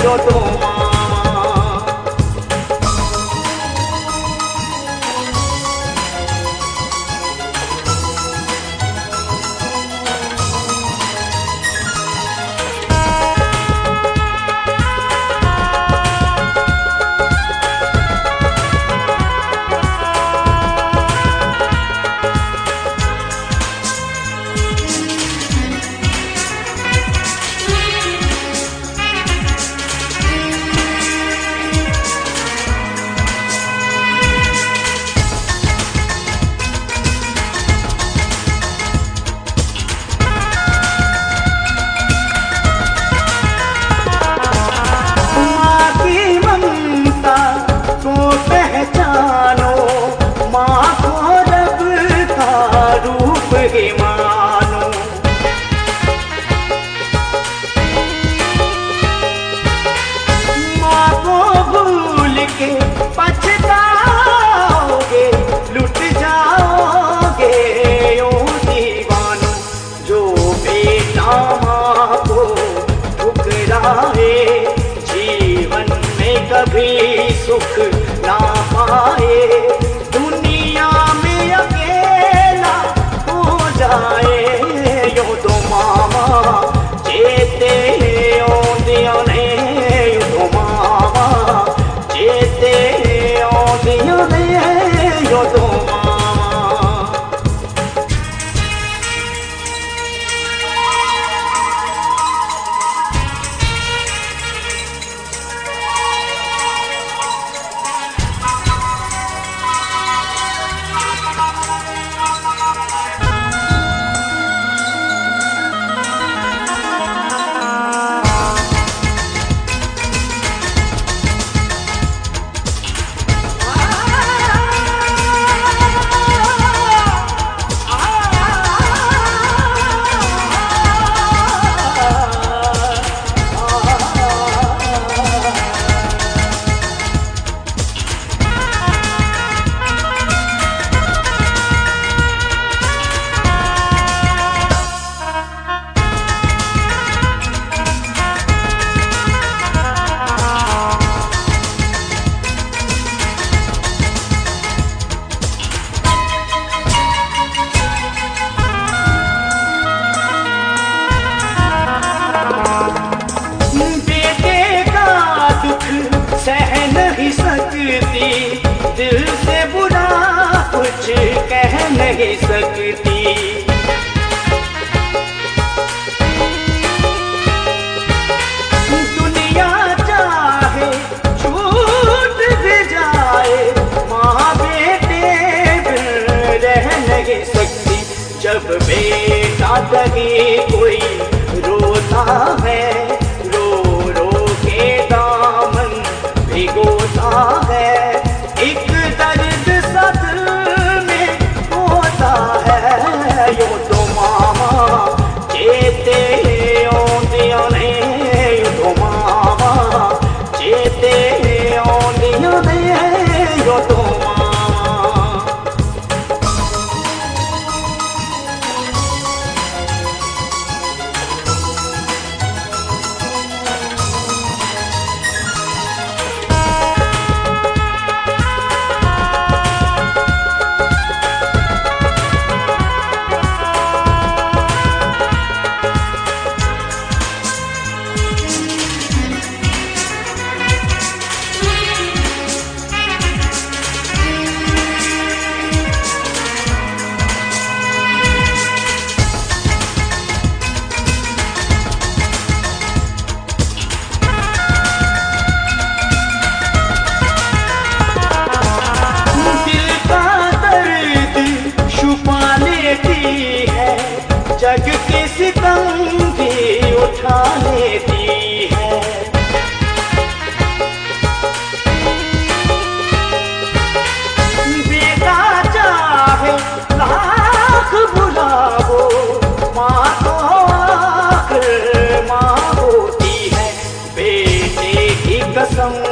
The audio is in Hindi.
यो तो मामा। पहचानो माँ को रब का रूप ही मानो। माँ को भूल के पछताओगे, लुट जाओगे यो दीवानो। जो बेटा माँ को ठुकराए जीवन में कभी सुख ना पाए, दुनिया में अकेला हो जाए यो तो मामा चेते ओंदिया ने यो तो मामा चेते ओंदिया ने यो तो मामा। सह नहीं सकती दिल से बुरा कुछ कह नहीं सकती। दुनिया चाहे छूट भी जाए माँ बेटे बिन रह नहीं सकती। जब बेटा दगी कोई रोता है रो रो के दामन भिगोता है, एक दर्द सा दिल में होता है यो तो मामा चेते ओंदिया ने यो तो मामा चेते ओंदिया ने यो तो मामा। जग के सितम भी उठा लेती है। बेटा चाहे लाख बुलाओ माँ तो आखिर माँ होती है। बेटे की कसम